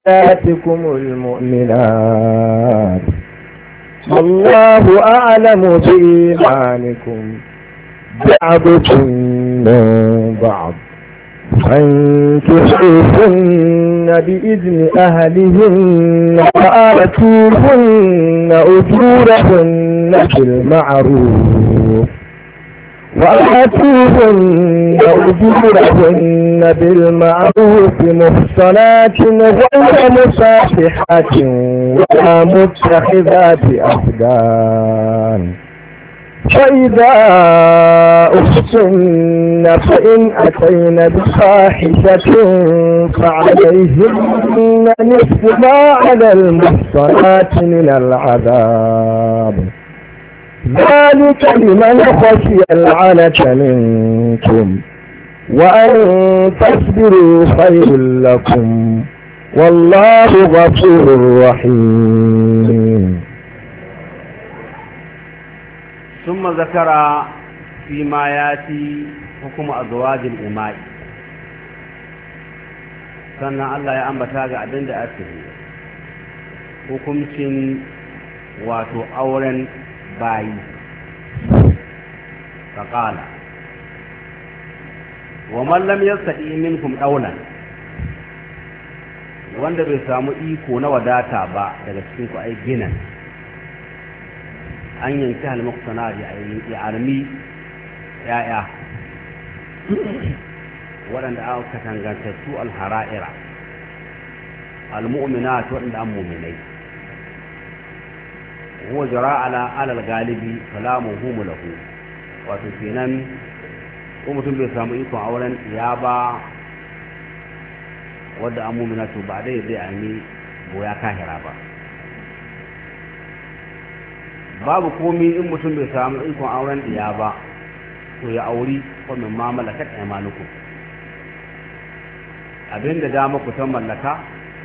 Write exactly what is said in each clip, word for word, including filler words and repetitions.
فتياتكم المؤمنات والله أعلم بإيمانكم بعضكم من بعض فانكحوهن بإذن أهلهن وآتوهن أجورهن بالمعروف وآتوهن أجورهن بالمعروف محصنات غير مصافحات ولا متخذات أخدان فإذا أحسن فإن أتين بفاحشة فعليهن نصف ما على المحصنات من العذاب ذلك لمن خشي العنة منكم وأن تصبروا خير لكم والله غفور رحيم. ثم ذكر فيما ياتي حكم أزواج الإماء sannan Allah ya ambata ga abin da ake hukuncin wato auren bayi faƙala wa man lam yastati minkum dawlan wanda bai samu iko na wadata ba daga cikin ku ai ginan an yanki halmuqtana ya almi ya'ya waɗanda aka tangantattu alhara'ira almu'minat waɗanda an mu'minai huwa jara ala alal galibi kalamuhu lahu wato kenan ko mutum bai samu ikon auren ya ba wadda an mu'minatu ba dai zai almi boya kahira ba babu komi in mutum bai samu ikon auren diya ba to ya auri ko min ma malakat aymanukum abinda dama ku san mallaka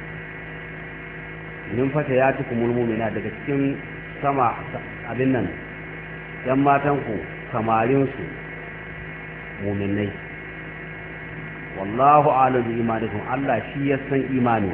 yin fata ya tuku mulmumina daga cikin sama abin nan yan matan ku samarin su mu'minai wallahu a'lam bi imanikum Allah shi ya san imani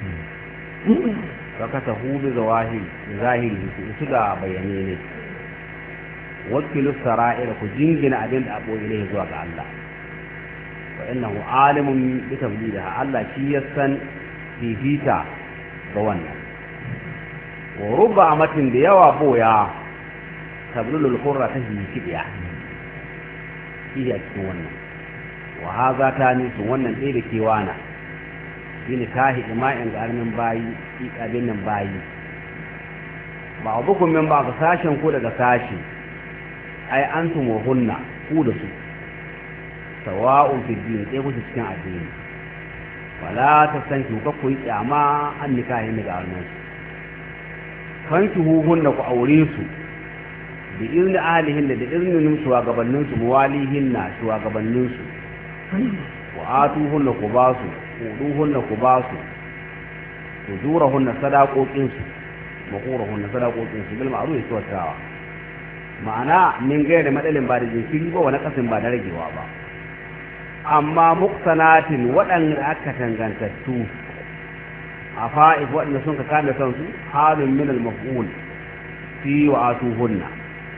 fakata hu bi zawahiri zahiri su da bayane ne wakilu sara'ir ku jingina abin da abo ilaihi zuwa ga Allah wa innahu alimun bi tabliha Allah shi ya san fifita ga wannan wa rubba amatin da yawa boya tablulul qurra ta hikiya shi ya cikin wannan wa haza ta ni wannan dai da kewana shine tahi ima'in ga armin bayi abin nan bayi ba abukum min ba sashen ko daga sashi ai antum wa hunna ku da su sawa'un fi din dai ku cikin addini wala ta san ku ka ku yi kyama an nikahin daga armin kanki hu hunna ku aure su bi izni ahlihin da iznin su wa gabanin su muwalihin na su wa gabanin su wa atuhunna ku ba su kuduhunna ku ba su ujurahunna sadaqoqinsu maqurahunna sadaqoqinsu bil ma'ruf yatawa ma'ana min gaire madalin ba da jinkiri ba wani kasin ba da ragewa ba amma muqtanatin waɗanda aka tangantattu a fa'if waɗanda sun ka kame kansu halin min al-maf'ul fi wa atuhunna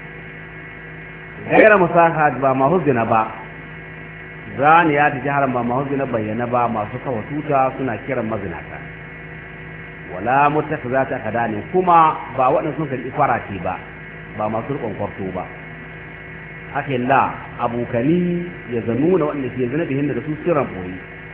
gaire musahat ba mahuzina ba zani ya ta jihar ba mahuzina bayyana ba masu kawo tuta suna kiran mazinata wala mutaka za ta kada ne kuma ba waɗanda sun karɓi farati ba ba masu rikon kwarto ba ake la abokani ya zanu na waɗanda ke zina bihin da su sirran boye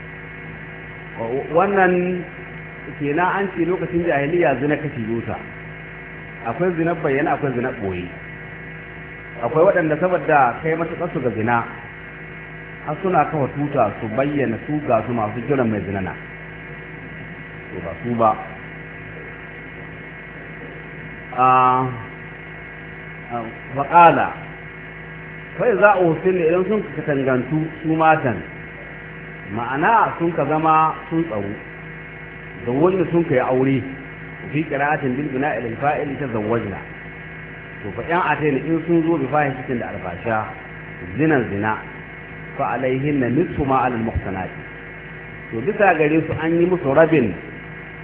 wannan kenan an ce lokacin jahiliya zina kashi yusa akwai zina bayyana akwai zina boye akwai waɗanda saboda kai matuƙar su ga zina har suna kafa tuta su bayyana su ga su masu jiran mai zinana to ba su ba a faƙala kai za a hussein da idan sun ka tangantu su matan ma'ana sun ka zama sun tsaro da wanda sun ka yi aure fi ƙira'atin bil bina ilal fa'il ta zawwajna to fa yan ataina in sun zo bi fahishatin da alfasha zinan zina fa alaihin na nisfu ma alal muhsanati to bisa gare su an yi musu rabin